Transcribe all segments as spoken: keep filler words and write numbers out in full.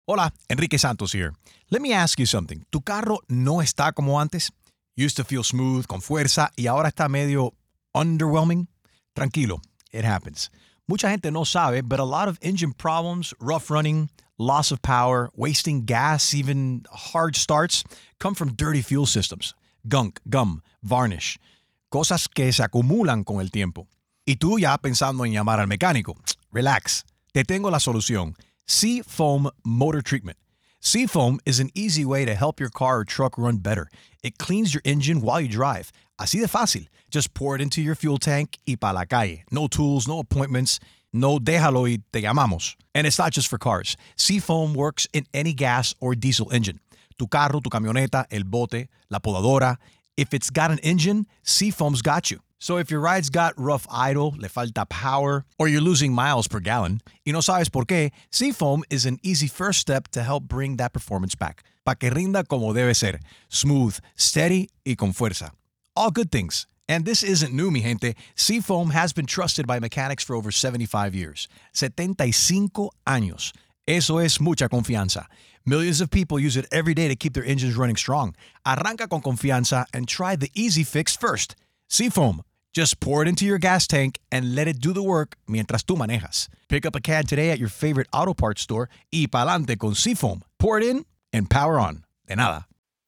Hola, Enrique Santos here. Let me ask you something. ¿Tu carro no está como antes? Used to feel smooth, con fuerza, y ahora está medio underwhelming? Tranquilo, it happens. Mucha gente no sabe, but a lot of engine problems, rough running, loss of power, wasting gas, even hard starts, come from dirty fuel systems. Gunk, gum, varnish. Cosas que se acumulan con el tiempo. Y tú ya pensando en llamar al mecánico. Relax. Te tengo la solución. Seafoam Motor Treatment. Seafoam is an easy way to help your car or truck run better. It cleans your engine while you drive. Así de fácil. Just pour it into your fuel tank y pa' la calle. No tools, no appointments. No déjalo y te llamamos. And it's not just for cars. Seafoam works in any gas or diesel engine. Tu carro, tu camioneta, el bote, la podadora. If it's got an engine, Seafoam's got you. So if your ride's got rough idle, le falta power, or you're losing miles per gallon, y no sabes por qué, Seafoam is an easy first step to help bring that performance back. Pa' que rinda como debe ser. Smooth, steady, y con fuerza. All good things. And this isn't new, mi gente. Seafoam has been trusted by mechanics for over seventy-five years. setenta y cinco años. Eso es mucha confianza. Millions of people use it every day to keep their engines running strong. Arranca con confianza and try the easy fix first. Seafoam. Just pour it into your gas tank and let it do the work mientras tú manejas. Pick up a can today at your favorite auto parts store y pa'lante con Seafoam. Pour it in and power on. De nada.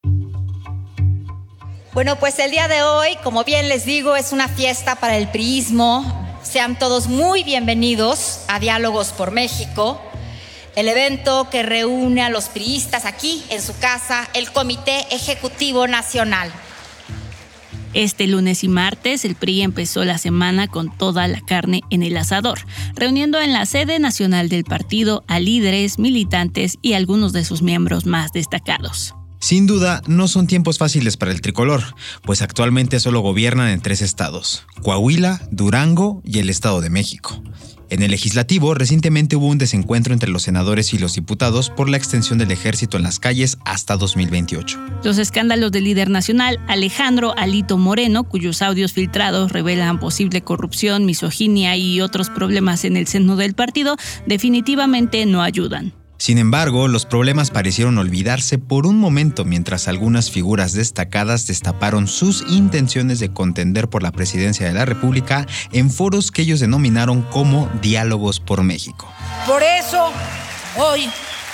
Bueno, pues el día de hoy, como bien les digo, es una fiesta para el priismo. Sean todos muy bienvenidos a Diálogos por México, el evento que reúne a los priistas aquí en su casa, el Comité Ejecutivo Nacional. Este lunes y martes, el P R I empezó la semana con toda la carne en el asador, reuniendo en la sede nacional del partido a líderes, militantes y algunos de sus miembros más destacados. Sin duda, no son tiempos fáciles para el tricolor, pues actualmente solo gobiernan en tres estados: Coahuila, Durango y el Estado de México. En el legislativo, recientemente hubo un desencuentro entre los senadores y los diputados por la extensión del ejército en las calles hasta dos mil veintiocho. Los escándalos del líder nacional, Alejandro Alito Moreno, cuyos audios filtrados revelan posible corrupción, misoginia y otros problemas en el seno del partido, definitivamente no ayudan. Sin embargo, los problemas parecieron olvidarse por un momento mientras algunas figuras destacadas destaparon sus intenciones de contender por la presidencia de la República en foros que ellos denominaron como Diálogos por México. Por eso, hoy,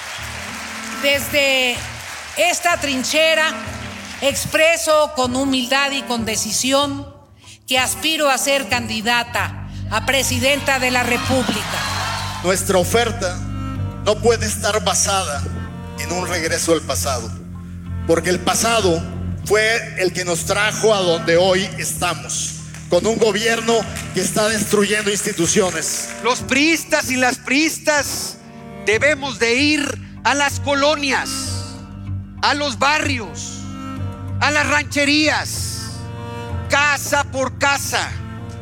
desde esta trinchera, expreso con humildad y con decisión que aspiro a ser candidata a presidenta de la República. Nuestra oferta no puede estar basada en un regreso al pasado, porque el pasado fue el que nos trajo a donde hoy estamos, con un gobierno que está destruyendo instituciones. Los priistas y las priistas debemos de ir a las colonias, a los barrios, a las rancherías, casa por casa,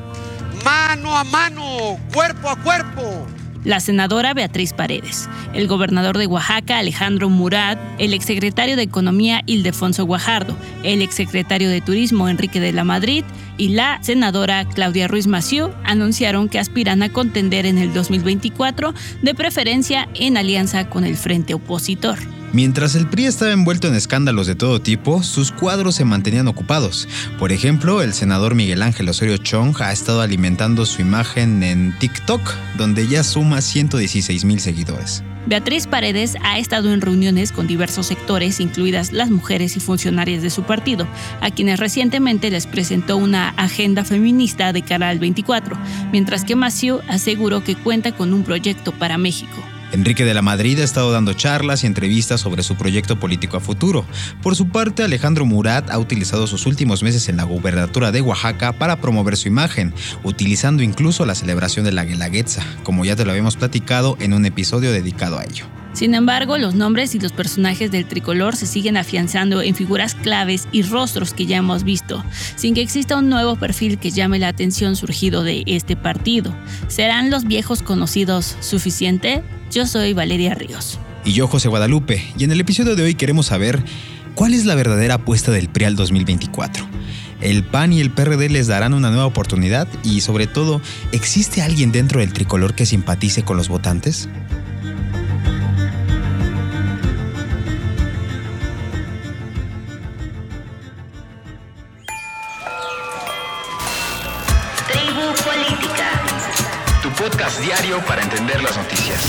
mano a mano, cuerpo a cuerpo. La senadora Beatriz Paredes, el gobernador de Oaxaca Alejandro Murat, el exsecretario de Economía Ildefonso Guajardo, el exsecretario de Turismo Enrique de la Madrid y la senadora Claudia Ruiz Massieu anunciaron que aspiran a contender en el dos mil veinticuatro, de preferencia en alianza con el frente opositor. Mientras el P R I estaba envuelto en escándalos de todo tipo, sus cuadros se mantenían ocupados. Por ejemplo, el senador Miguel Ángel Osorio Chong ha estado alimentando su imagen en TikTok, donde ya suma ciento dieciséis mil seguidores. Beatriz Paredes ha estado en reuniones con diversos sectores, incluidas las mujeres y funcionarias de su partido, a quienes recientemente les presentó una agenda feminista de cara al veinticuatro, mientras que Massieu aseguró que cuenta con un proyecto para México. Enrique de la Madrid ha estado dando charlas y entrevistas sobre su proyecto político a futuro. Por su parte, Alejandro Murat ha utilizado sus últimos meses en la gubernatura de Oaxaca para promover su imagen, utilizando incluso la celebración de la Guelaguetza, como ya te lo habíamos platicado en un episodio dedicado a ello. Sin embargo, los nombres y los personajes del tricolor se siguen afianzando en figuras claves y rostros que ya hemos visto, sin que exista un nuevo perfil que llame la atención surgido de este partido. ¿Serán los viejos conocidos suficiente? Yo soy Valeria Ríos. Y yo, José Guadalupe, y en el episodio de hoy queremos saber cuál es la verdadera apuesta del P R I al dos mil veinticuatro. ¿El P A N y el P R D les darán una nueva oportunidad? Y sobre todo, ¿existe alguien dentro del tricolor que simpatice con los votantes? diario para entender las noticias.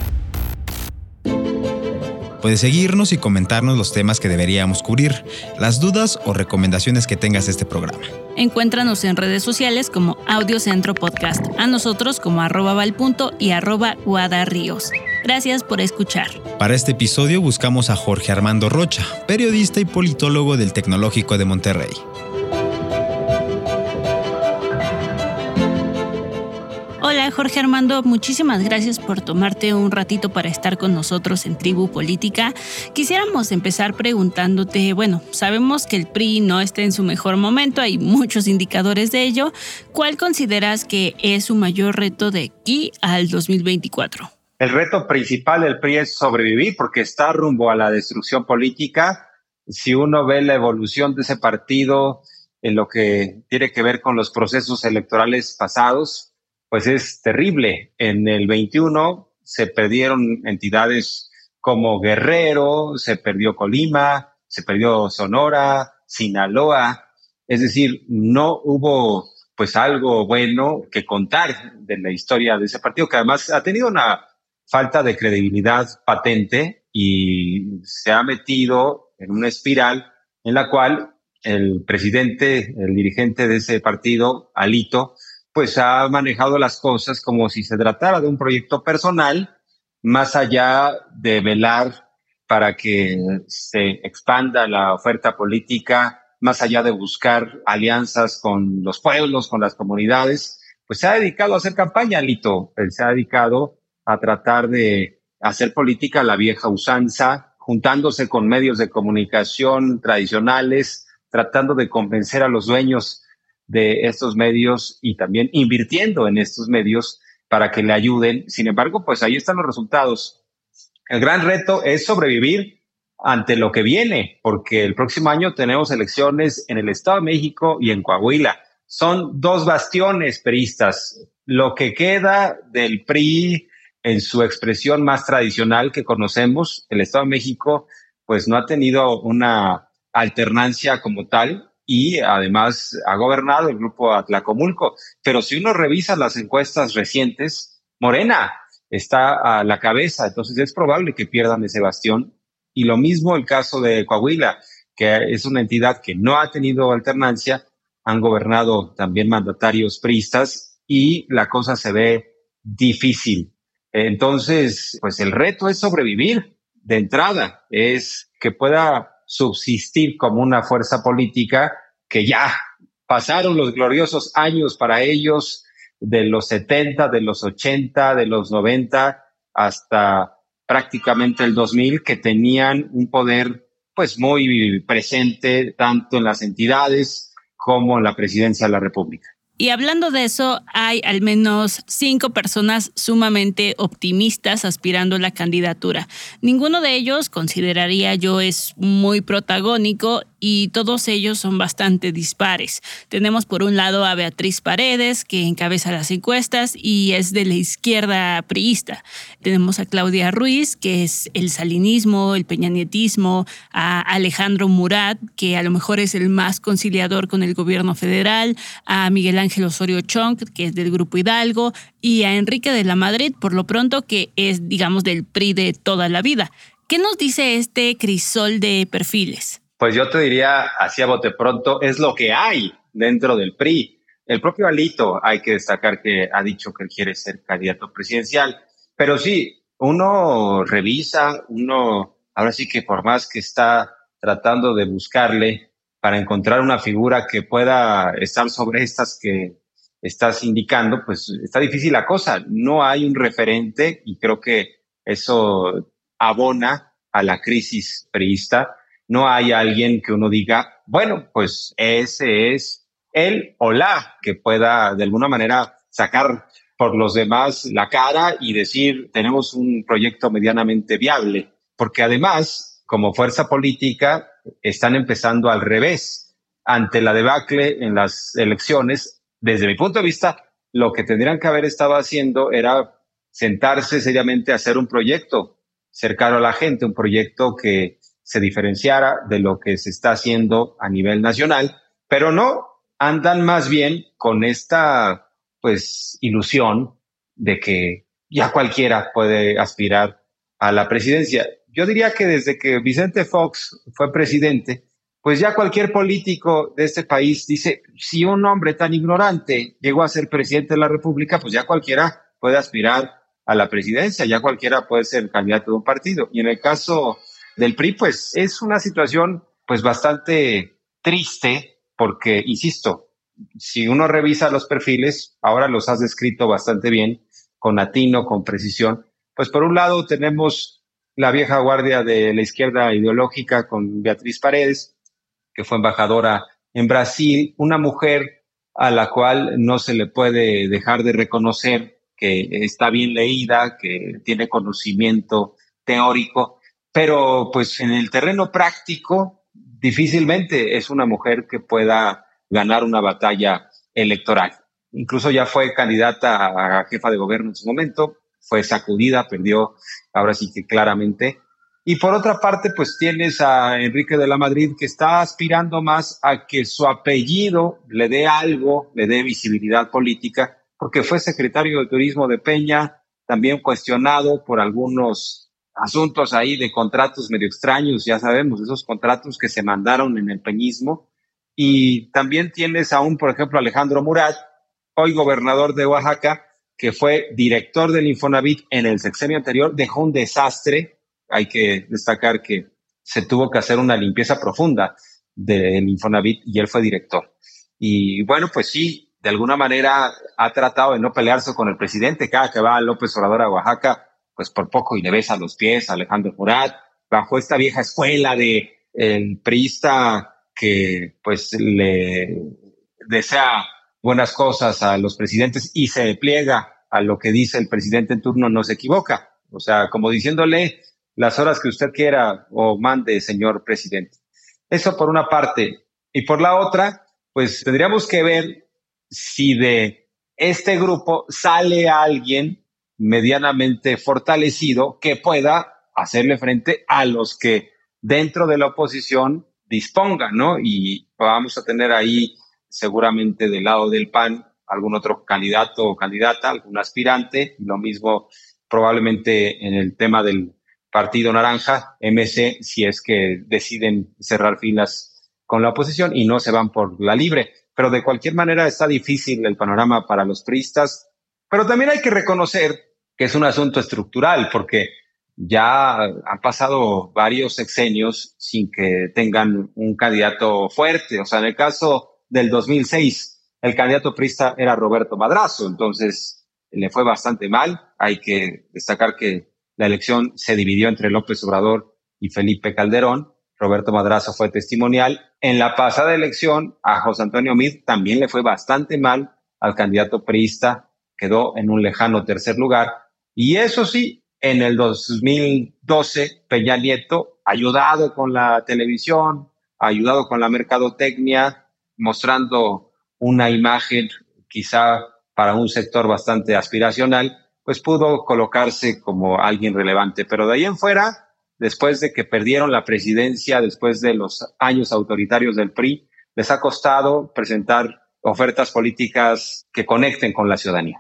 Puedes seguirnos y comentarnos los temas que deberíamos cubrir, las dudas o recomendaciones que tengas de este programa. Encuéntranos en redes sociales como Audiocentro Podcast, a nosotros como arroba valpunto y arroba guadarríos. Gracias por escuchar. Para este episodio buscamos a Jorge Armando Rocha, periodista y politólogo del Tecnológico de Monterrey. Hola Jorge Armando, muchísimas gracias por tomarte un ratito para estar con nosotros en Tribu Política. Quisiéramos empezar preguntándote, bueno, sabemos que el P R I no está en su mejor momento, hay muchos indicadores de ello. ¿Cuál consideras que es su mayor reto de aquí al dos mil veinticuatro? El reto principal del P R I es sobrevivir porque está rumbo a la destrucción política. Si uno ve la evolución de ese partido en lo que tiene que ver con los procesos electorales pasados, pues es terrible. En el veintiuno se perdieron entidades como Guerrero, se perdió Colima, se perdió Sonora, Sinaloa. Es decir, no hubo pues algo bueno que contar de la historia de ese partido, que además ha tenido una falta de credibilidad patente y se ha metido en una espiral en la cual el presidente, el dirigente de ese partido, Alito, pues ha manejado las cosas como si se tratara de un proyecto personal, más allá de velar para que se expanda la oferta política, más allá de buscar alianzas con los pueblos, con las comunidades, pues se ha dedicado a hacer campaña, Alito. Él se ha dedicado a tratar de hacer política a la vieja usanza, juntándose con medios de comunicación tradicionales, tratando de convencer a los dueños de estos medios y también invirtiendo en estos medios para que le ayuden. Sin embargo, pues ahí están los resultados. El gran reto es sobrevivir ante lo que viene, porque el próximo año tenemos elecciones en el Estado de México y en Coahuila. Son dos bastiones peristas. Lo que queda del P R I en su expresión más tradicional que conocemos, el Estado de México, pues no ha tenido una alternancia como tal, y además ha gobernado el grupo Atlacomulco. Pero si uno revisa las encuestas recientes, Morena está a la cabeza, entonces es probable que pierdan ese bastión. Y lo mismo el caso de Coahuila, que es una entidad que no ha tenido alternancia, han gobernado también mandatarios priistas y la cosa se ve difícil. Entonces, pues el reto es sobrevivir de entrada, es que pueda subsistir como una fuerza política, que ya pasaron los gloriosos años para ellos de los setenta, de los ochenta, de los noventa hasta prácticamente el dos mil, que tenían un poder pues muy presente tanto en las entidades como en la presidencia de la República. Y hablando de eso, hay al menos cinco personas sumamente optimistas aspirando a la candidatura. Ninguno de ellos, consideraría yo, es muy protagónico y todos ellos son bastante dispares. Tenemos por un lado a Beatriz Paredes, que encabeza las encuestas y es de la izquierda priista. Tenemos a Claudia Ruiz, que es el salinismo, el peñanietismo, a Alejandro Murat, que a lo mejor es el más conciliador con el gobierno federal, a Miguel Ángel Osorio Chong, que es del Grupo Hidalgo, y a Enrique de la Madrid, por lo pronto, que es, digamos, del P R I de toda la vida. ¿Qué nos dice este crisol de perfiles? Pues yo te diría, así a bote pronto, es lo que hay dentro del P R I. El propio Alito, hay que destacar que ha dicho que él quiere ser candidato presidencial. Pero sí, uno revisa, uno, ahora sí que por más que está tratando de buscarle para encontrar una figura que pueda estar sobre estas que estás indicando, pues está difícil la cosa. No hay un referente y creo que eso abona a la crisis priista. No hay alguien que uno diga, bueno, pues ese es él o la que pueda de alguna manera sacar por los demás la cara y decir, tenemos un proyecto medianamente viable. Porque además, como fuerza política, están empezando al revés. Ante la debacle en las elecciones, desde mi punto de vista, lo que tendrían que haber estado haciendo era sentarse seriamente a hacer un proyecto cercano a la gente, un proyecto que se diferenciara de lo que se está haciendo a nivel nacional, pero no, andan más bien con esta pues ilusión de que ya cualquiera puede aspirar a la presidencia. Yo diría que desde que Vicente Fox fue presidente, pues ya cualquier político de este país dice, si un hombre tan ignorante llegó a ser presidente de la República, pues ya cualquiera puede aspirar a la presidencia, ya cualquiera puede ser candidato de un partido. Y en el caso del P R I, pues es una situación pues bastante triste porque, insisto, si uno revisa los perfiles, ahora los has descrito bastante bien, con atino, con precisión, pues por un lado tenemos la vieja guardia de la izquierda ideológica con Beatriz Paredes, que fue embajadora en Brasil, una mujer a la cual no se le puede dejar de reconocer que está bien leída, que tiene conocimiento teórico, pero pues en el terreno práctico difícilmente es una mujer que pueda ganar una batalla electoral. Incluso ya fue candidata a jefa de gobierno en su momento, fue sacudida, perdió ahora sí que claramente. Y por otra parte, pues tienes a Enrique de la Madrid, que está aspirando más a que su apellido le dé algo, le dé visibilidad política, porque fue secretario de Turismo de Peña, también cuestionado por algunos asuntos ahí de contratos medio extraños, ya sabemos, esos contratos que se mandaron en el peñismo. Y también tienes aún, por ejemplo, Alejandro Murat, hoy gobernador de Oaxaca, que fue director del Infonavit en el sexenio anterior, dejó un desastre. Hay que destacar que se tuvo que hacer una limpieza profunda del Infonavit y él fue director. Y bueno, pues sí, de alguna manera ha tratado de no pelearse con el presidente. Cada que va López Obrador a Oaxaca, pues por poco y le besa los pies a Alejandro Murat, bajo esta vieja escuela de el priista que pues le desea buenas cosas a los presidentes y se pliega a lo que dice el presidente en turno, no se equivoca. O sea, como diciéndole las horas que usted quiera o mande, señor presidente. Eso por una parte. Y por la otra, pues tendríamos que ver si de este grupo sale alguien medianamente fortalecido que pueda hacerle frente a los que dentro de la oposición dispongan, ¿no? Y vamos a tener ahí seguramente del lado del P A N algún otro candidato o candidata, algún aspirante, lo mismo probablemente en el tema del Partido Naranja, M C, si es que deciden cerrar filas con la oposición y no se van por la libre. Pero de cualquier manera está difícil el panorama para los priistas, pero también hay que reconocer que es un asunto estructural, porque ya han pasado varios sexenios sin que tengan un candidato fuerte. O sea, en el caso del dos mil seis, el candidato priista era Roberto Madrazo, entonces le fue bastante mal. Hay que destacar que la elección se dividió entre López Obrador y Felipe Calderón. Roberto Madrazo fue testimonial. En la pasada elección, a José Antonio Meade también le fue bastante mal al candidato priista, quedó en un lejano tercer lugar. Y eso sí, en el dos mil doce, Peña Nieto, ayudado con la televisión, ayudado con la mercadotecnia, mostrando una imagen quizá para un sector bastante aspiracional, pues pudo colocarse como alguien relevante. Pero de ahí en fuera, después de que perdieron la presidencia, después de los años autoritarios del P R I, les ha costado presentar ofertas políticas que conecten con la ciudadanía.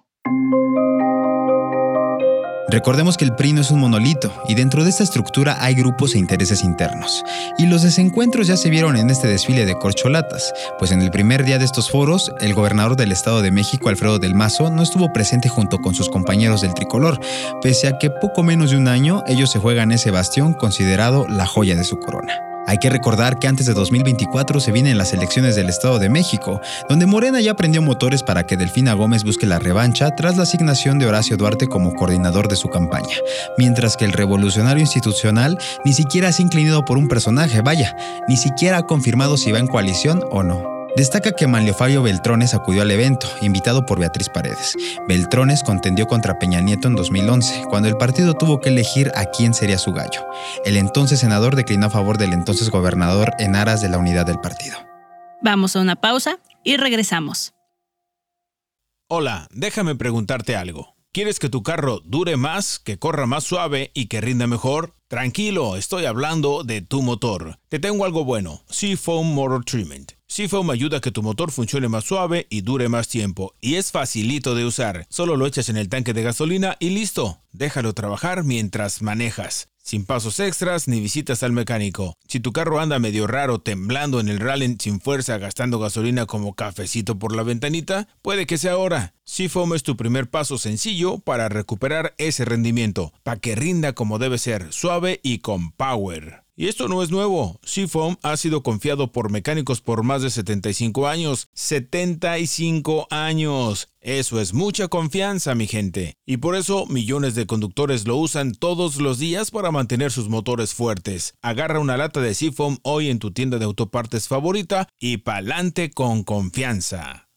Recordemos que el P R I no es un monolito y dentro de esta estructura hay grupos e intereses internos. Y los desencuentros ya se vieron en este desfile de corcholatas, pues en el primer día de estos foros, el gobernador del Estado de México, Alfredo del Mazo, no estuvo presente junto con sus compañeros del tricolor, pese a que poco menos de un año ellos se juegan ese bastión considerado la joya de su corona. Hay que recordar que antes de dos mil veinticuatro se vienen las elecciones del Estado de México, donde Morena ya prendió motores para que Delfina Gómez busque la revancha tras la asignación de Horacio Duarte como coordinador de su campaña, mientras que el revolucionario institucional ni siquiera se ha inclinado por un personaje, vaya, ni siquiera ha confirmado si va en coalición o no. Destaca que Manlio Fabio Beltrones acudió al evento, invitado por Beatriz Paredes. Beltrones contendió contra Peña Nieto en dos mil once, cuando el partido tuvo que elegir a quién sería su gallo. El entonces senador declinó a favor del entonces gobernador en aras de la unidad del partido. Vamos a una pausa y regresamos. Hola, déjame preguntarte algo. ¿Quieres que tu carro dure más, que corra más suave y que rinda mejor? Tranquilo, estoy hablando de tu motor. Te tengo algo bueno, Seafoam Motor Treatment. Seafoam ayuda a que tu motor funcione más suave y dure más tiempo. Y es facilito de usar. Solo lo echas en el tanque de gasolina y listo. Déjalo trabajar mientras manejas. Sin pasos extras ni visitas al mecánico. Si tu carro anda medio raro, temblando en el rally sin fuerza, gastando gasolina como cafecito por la ventanita, puede que sea ahora. Seafoam es tu primer paso sencillo para recuperar ese rendimiento, para que rinda como debe ser, suave y con power. Y esto no es nuevo. Seafoam ha sido confiado por mecánicos por más de setenta y cinco años. ¡setenta y cinco años! Eso es mucha confianza, mi gente. Y por eso millones de conductores lo usan todos los días para mantener sus motores fuertes. Agarra una lata de Seafoam hoy en tu tienda de autopartes favorita y pa'lante con confianza.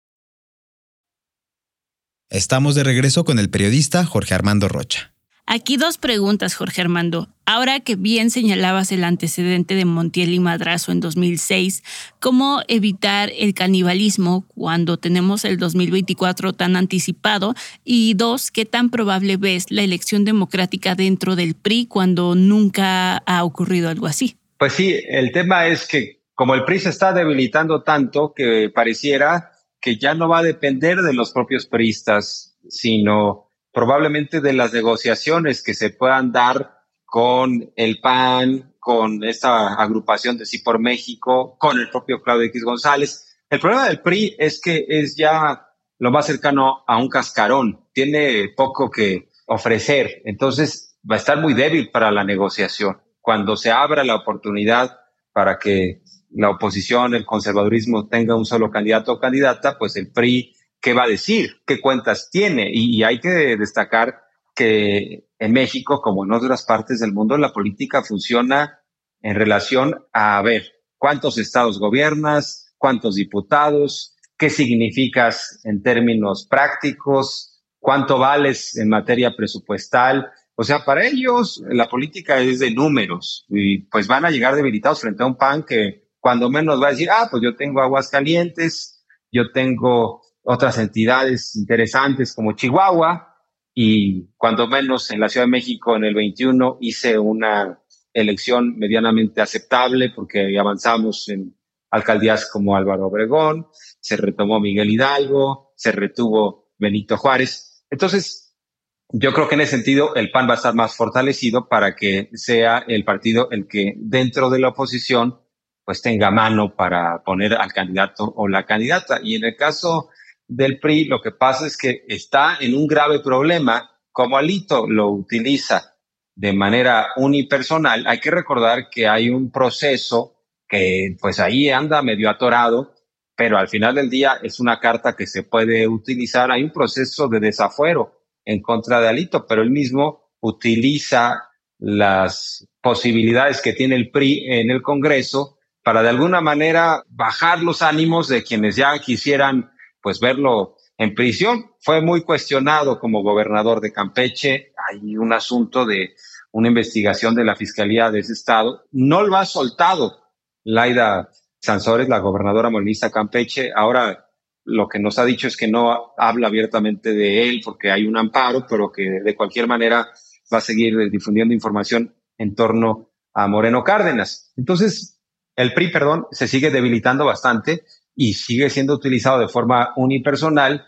Estamos de regreso con el periodista Jorge Armando Rocha. Aquí dos preguntas, Jorge Armando. Ahora que bien señalabas el antecedente de Montiel y Madrazo en dos mil seis, ¿cómo evitar el canibalismo cuando tenemos el dos mil veinticuatro tan anticipado? Y dos, ¿qué tan probable ves la elección democrática dentro del P R I cuando nunca ha ocurrido algo así? Pues sí, el tema es que como el P R I se está debilitando tanto que pareciera que ya no va a depender de los propios priistas, sino probablemente de las negociaciones que se puedan dar con el P A N, con esta agrupación de Sí por México, con el propio Claudio X González. El problema del P R I es que es ya lo más cercano a un cascarón, tiene poco que ofrecer, entonces va a estar muy débil para la negociación. Cuando se abra la oportunidad para que la oposición, el conservadurismo tenga un solo candidato o candidata, pues el P R I, ¿qué va a decir? ¿Qué cuentas tiene? Y, y hay que destacar que en México, como en otras partes del mundo, la política funciona en relación a, a ver, ¿cuántos estados gobiernas? ¿Cuántos diputados? ¿Qué significas en términos prácticos? ¿Cuánto vales en materia presupuestal? O sea, para ellos la política es de números y pues van a llegar debilitados frente a un P A N que cuando menos va a decir, ah, pues yo tengo Aguascalientes, yo tengo otras entidades interesantes como Chihuahua, y cuando menos en la Ciudad de México en el veintiuno hice una elección medianamente aceptable porque avanzamos en alcaldías como Álvaro Obregón, se retomó Miguel Hidalgo, se retuvo Benito Juárez. Entonces, yo creo que en ese sentido el P A N va a estar más fortalecido para que sea el partido el que dentro de la oposición pues tenga mano para poner al candidato o la candidata. Y en el caso del P R I, lo que pasa es que está en un grave problema. Como Alito lo utiliza de manera unipersonal, hay que recordar que hay un proceso que pues ahí anda medio atorado, pero al final del día es una carta que se puede utilizar. Hay un proceso de desafuero en contra de Alito, pero él mismo utiliza las posibilidades que tiene el P R I en el Congreso para de alguna manera bajar los ánimos de quienes ya quisieran pues verlo en prisión. Fue muy cuestionado como gobernador de Campeche. Hay un asunto de una investigación de la Fiscalía de ese estado. No lo ha soltado Laida Sansores, la gobernadora morenista de Campeche. Ahora lo que nos ha dicho es que no habla abiertamente de él porque hay un amparo, pero que de cualquier manera va a seguir difundiendo información en torno a Moreno Cárdenas. Entonces, el P R I, perdón, se sigue debilitando bastante y sigue siendo utilizado de forma unipersonal,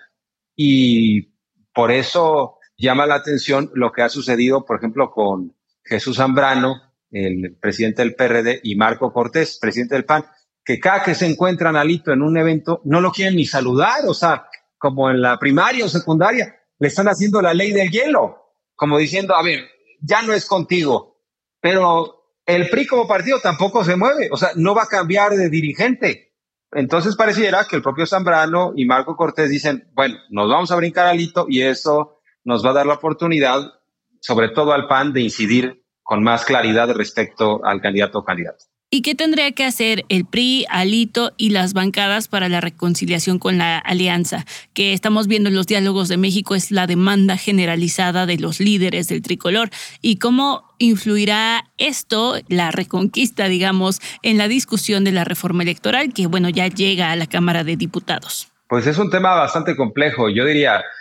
y por eso llama la atención lo que ha sucedido, por ejemplo, con Jesús Zambrano, el presidente del P R D, y Marco Cortés, presidente del P A N, que cada que se encuentran Alito en un evento no lo quieren ni saludar, o sea, como en la primaria o secundaria, le están haciendo la ley del hielo, como diciendo, a ver, ya no es contigo, pero el P R I como partido tampoco se mueve, o sea, no va a cambiar de dirigente. Entonces pareciera que el propio Zambrano y Marco Cortés dicen, bueno, nos vamos a brincar a Alito y eso nos va a dar la oportunidad, sobre todo al P A N, de incidir con más claridad respecto al candidato o candidata. ¿Y qué tendría que hacer el P R I, Alito y las bancadas para la reconciliación con la alianza? Que estamos viendo en los diálogos de México es la demanda generalizada de los líderes del tricolor. ¿Y cómo influirá esto, la reconquista, digamos, en la discusión de la reforma electoral que, bueno, ya llega a la Cámara de Diputados? Pues es un tema bastante complejo. Yo diría,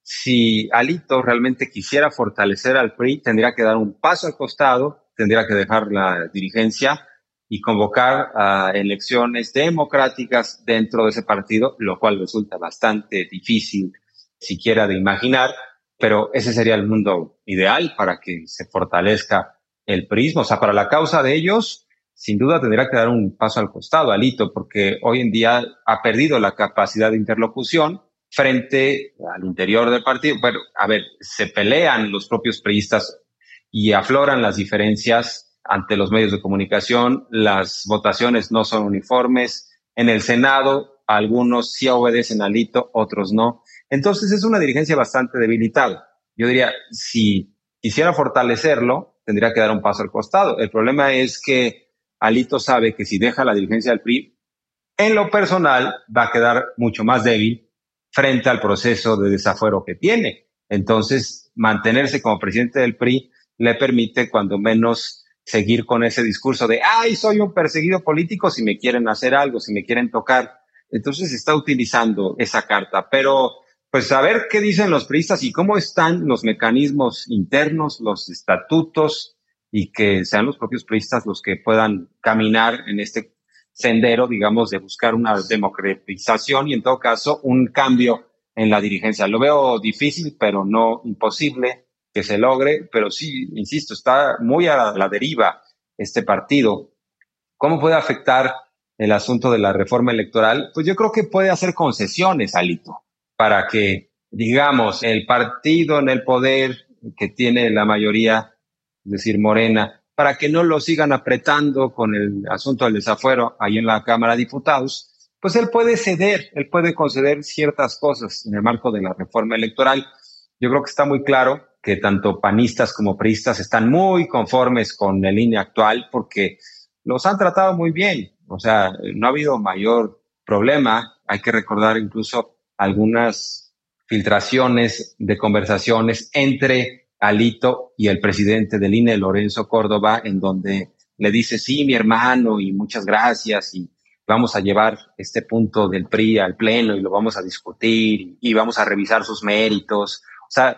si Alito realmente quisiera fortalecer al P R I, tendría que dar un paso al costado, tendría que dejar la dirigencia y convocar a elecciones democráticas dentro de ese partido, lo cual resulta bastante difícil siquiera de imaginar, pero ese sería el mundo ideal para que se fortalezca el PRIismo. O sea, para la causa de ellos, sin duda tendría que dar un paso al costado, Alito, porque hoy en día ha perdido la capacidad de interlocución frente al interior del partido. Bueno, a ver, se pelean los propios priistas y afloran las diferencias ante los medios de comunicación, las votaciones no son uniformes, en el Senado algunos sí obedecen a Alito, otros no. Entonces es una dirigencia bastante debilitada. Yo diría, si quisiera fortalecerlo, tendría que dar un paso al costado. El problema es que Alito sabe que si deja la dirigencia del P R I, en lo personal va a quedar mucho más débil frente al proceso de desafuero que tiene. Entonces, mantenerse como presidente del P R I le permite cuando menos seguir con ese discurso de, ay, soy un perseguido político si me quieren hacer algo, si me quieren tocar. Entonces está utilizando esa carta, pero pues a ver qué dicen los priistas y cómo están los mecanismos internos, los estatutos, y que sean los propios priistas los que puedan caminar en este sendero, digamos, de buscar una democratización y en todo caso un cambio en la dirigencia. Lo veo difícil, pero no imposible que se logre, pero sí, insisto, está muy a la deriva este partido. ¿Cómo puede afectar el asunto de la reforma electoral? Pues yo creo que puede hacer concesiones, Alito, para que, digamos, el partido en el poder que tiene la mayoría, es decir, Morena, para que no lo sigan apretando con el asunto del desafuero ahí en la Cámara de Diputados, pues él puede ceder, él puede conceder ciertas cosas en el marco de la reforma electoral. Yo creo que está muy claro que tanto panistas como priistas están muy conformes con el I N E actual porque los han tratado muy bien. O sea, no ha habido mayor problema. Hay que recordar incluso algunas filtraciones de conversaciones entre Alito y el presidente del I N E, Lorenzo Córdoba, en donde le dice, sí, mi hermano, y muchas gracias, y vamos a llevar este punto del P R I al pleno y lo vamos a discutir y vamos a revisar sus méritos. O sea,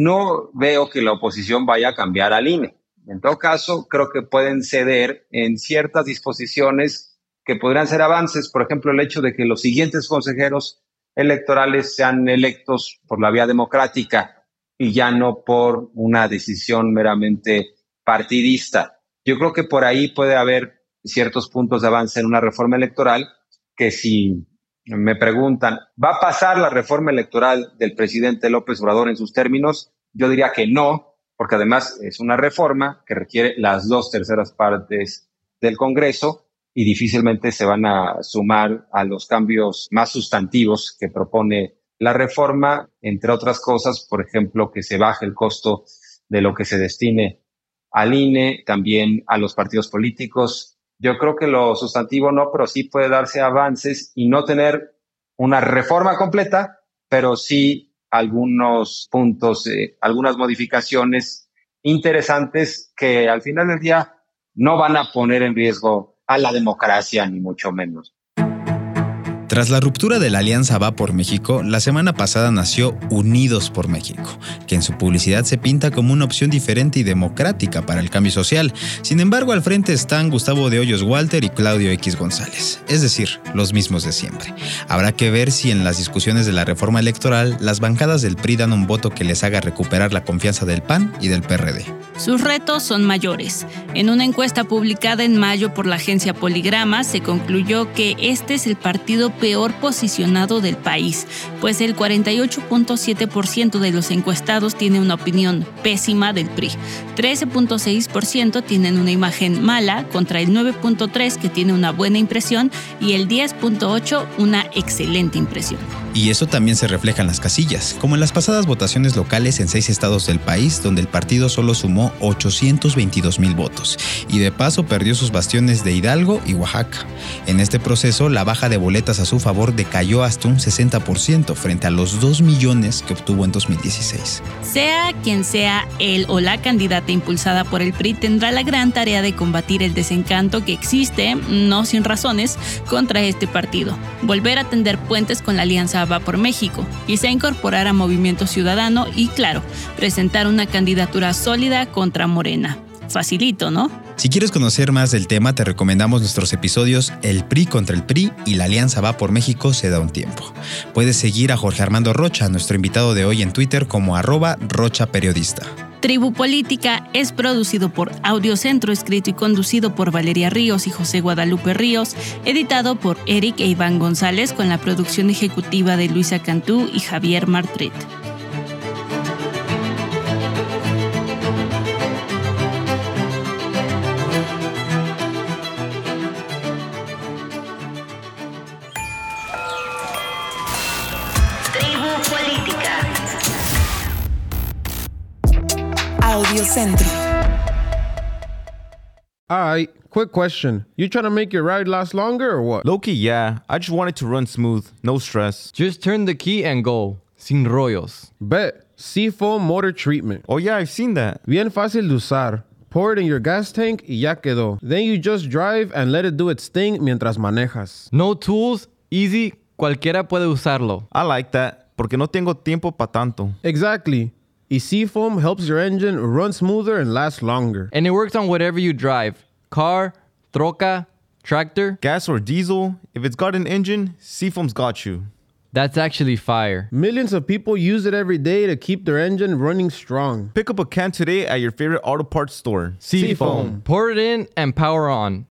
no veo que la oposición vaya a cambiar al I N E. En todo caso, creo que pueden ceder en ciertas disposiciones que podrían ser avances. Por ejemplo, el hecho de que los siguientes consejeros electorales sean electos por la vía democrática y ya no por una decisión meramente partidista. Yo creo que por ahí puede haber ciertos puntos de avance en una reforma electoral que, si me preguntan, ¿va a pasar la reforma electoral del presidente López Obrador en sus términos? Yo diría que no, porque además es una reforma que requiere las dos terceras partes del Congreso y difícilmente se van a sumar a los cambios más sustantivos que propone la reforma, entre otras cosas, por ejemplo, que se baje el costo de lo que se destine al I N E, también a los partidos políticos. Yo creo que lo sustantivo no, pero sí puede darse avances y no tener una reforma completa, pero sí algunos puntos, eh, algunas modificaciones interesantes que al final del día no van a poner en riesgo a la democracia, ni mucho menos. Tras la ruptura de la Alianza Va por México, la semana pasada nació Unidos por México, que en su publicidad se pinta como una opción diferente y democrática para el cambio social. Sin embargo, al frente están Gustavo de Hoyos Walter y Claudio X González, es decir, los mismos de siempre. Habrá que ver si en las discusiones de la reforma electoral las bancadas del P R I dan un voto que les haga recuperar la confianza del P A N y del P R D. Sus retos son mayores. En una encuesta publicada en mayo por la agencia Poligrama, se concluyó que este es el partido peor posicionado del país, pues el cuarenta y ocho punto siete por ciento de los encuestados tiene una opinión pésima del P R I, trece punto seis por ciento tienen una imagen mala contra el nueve punto tres por ciento que tiene una buena impresión y el diez punto ocho por ciento una excelente impresión. Y eso también se refleja en las casillas, como en las pasadas votaciones locales en seis estados del país, donde el partido solo sumó ochocientos veintidós mil votos y de paso perdió sus bastiones de Hidalgo y Oaxaca. En este proceso, la baja de boletas a su favor decayó hasta un sesenta por ciento frente a los dos millones que obtuvo en dos mil dieciséis. Sea quien sea el o la candidata impulsada por el P R I, tendrá la gran tarea de combatir el desencanto que existe, no sin razones, contra este partido. Volver a tender puentes con la Alianza Va por México y se incorporar a Movimiento Ciudadano y, claro, presentar una candidatura sólida contra Morena. Facilito, ¿no? Si quieres conocer más del tema, te recomendamos nuestros episodios El P R I contra el P R I y La Alianza Va por México se da un tiempo. Puedes seguir a Jorge Armando Rocha, nuestro invitado de hoy, en Twitter como arroba Rocha Periodista. Tribu Política es producido por Audiocentro, escrito y conducido por Valeria Ríos y José Guadalupe Ríos, editado por Eric e Iván González con la producción ejecutiva de Luisa Cantú y Javier Martret. Audiocentro. Alright, quick question. You trying to make your ride last longer or what? Low-key, yeah. I just want it to run smooth, no stress. Just turn the key and go. Sin rollos. Bet. Seafoam Motor Treatment. Oh yeah, I've seen that. Bien fácil de usar. Pour it in your gas tank y ya quedó. Then you just drive and let it do its thing mientras manejas. No tools, easy, cualquiera puede usarlo. I like that, porque no tengo tiempo pa' tanto. Exactly. Y Seafoam helps your engine run smoother and last longer. And it works on whatever you drive. Car, troca, tractor. Gas or diesel, if it's got an engine, Seafoam's got you. That's actually fire. Millions of people use it every day to keep their engine running strong. Pick up a can today at your favorite auto parts store. Seafoam. Pour it in and power on.